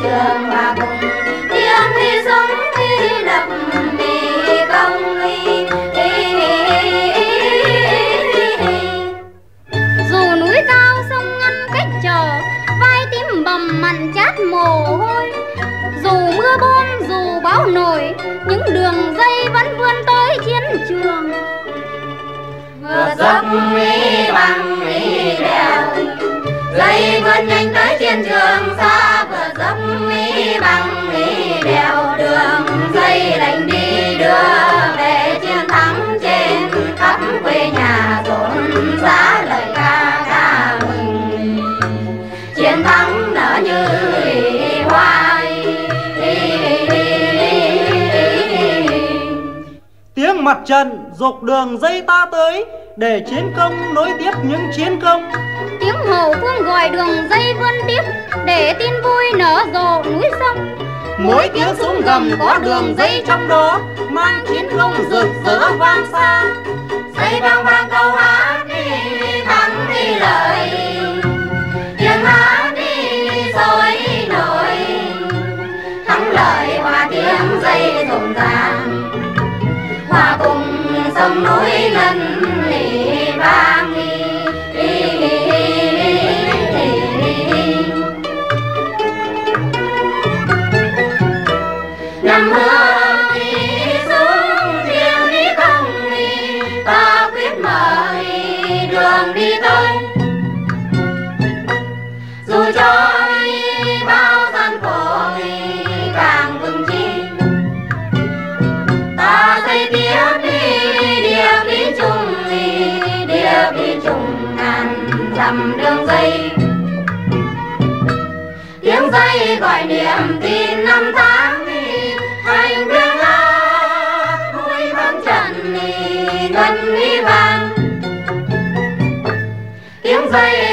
trường hòa cùng tiếng đi súng đi lập đi công đi. Dù núi cao sông ngăn cách trở, vai tím bầm mặn chát mồ hôi. Dù mưa bom dù bão nổi, những đường dây vẫn vươn tới chiến trường. Vượt dốc mi bằng mi đèo, dây vươn nhanh tới chiến trường xa. Vượt dốc mi bằng mi đèo, đường dây lệnh đi đưa về chiến thắng trên khắp quê nhà. Rộn rã lời ca ca mừng, chiến thắng nở như hoa. Tiếng mặt trận dục đường dây ta tới, để chiến công nối tiếp những chiến công. Tiếng hậu phương gọi đường dây vươn tiếp, để tin vui nở rộ núi sông. Mỗi tiếng súng gầm có đường dây trong đó, mang chiến công rực rỡ vang xa. Dây vang vang câu hát đi thắng đi lợi, tiếng hát đi sôi nổi. Thắng lợi hòa tiếng dây rộn ràng, hòa cùng sông núi ngân lì vang đi. Năm hương đi xuống riêng đi không đi, ta quyết mở đường đi tới. Dù cho bao gian khổ càng vững chi, ta xây tiếp đi địa bí chung địa bí chung ngàn dặm đường dây. Tiếng dây gọi niềm tin năm tháng, hành biên hát vui vang trận ngân vang. Tiếng dây